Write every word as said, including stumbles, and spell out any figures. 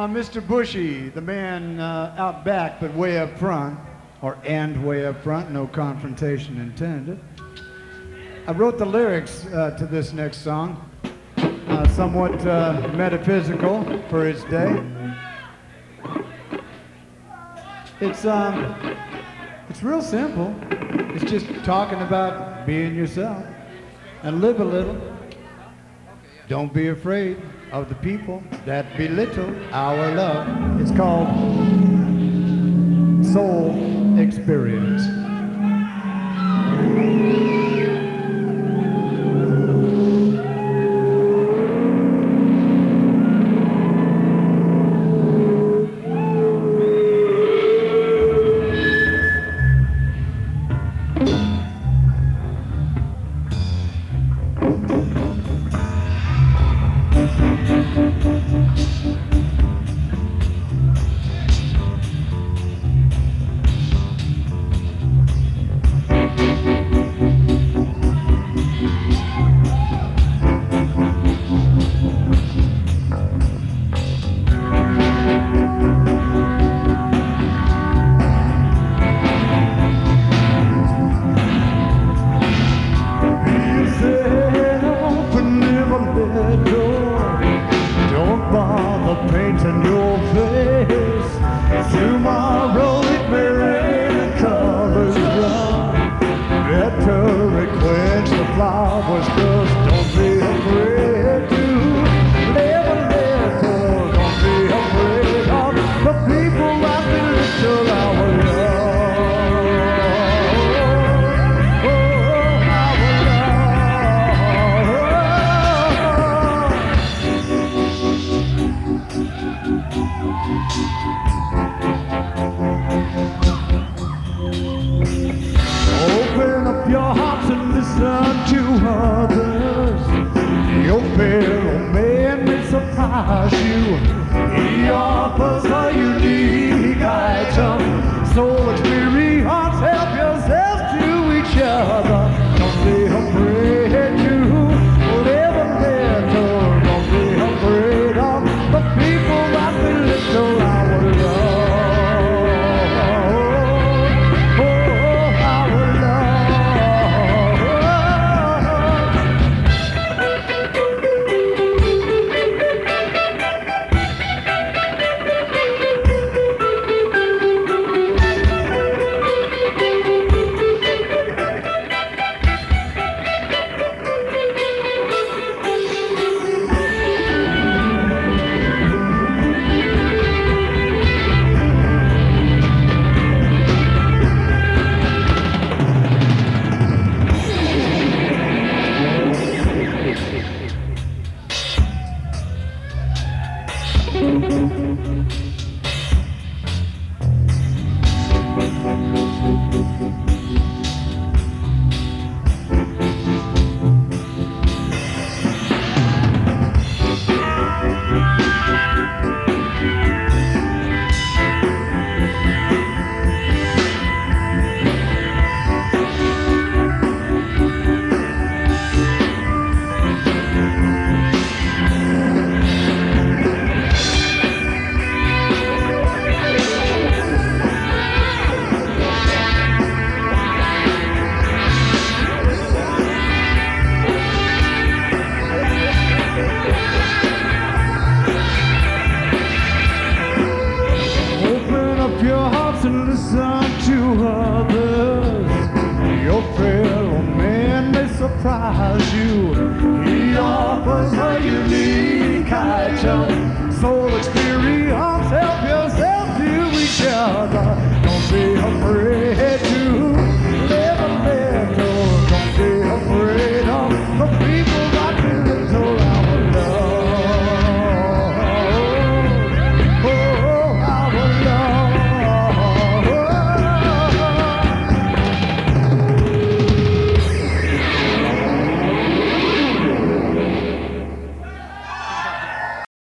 Uh, Mister Bushy, the man uh, out back but way up front, or and way up front, no confrontation intended. I wrote the lyrics uh, to this next song, uh, somewhat uh, metaphysical for its day. It's um, it's real simple. It's just talking about being yourself and live a little. Don't be afraid of the people that belittle our love. It's called Soul Experience. Surprise you. He offers a unique item. Soul experience help you.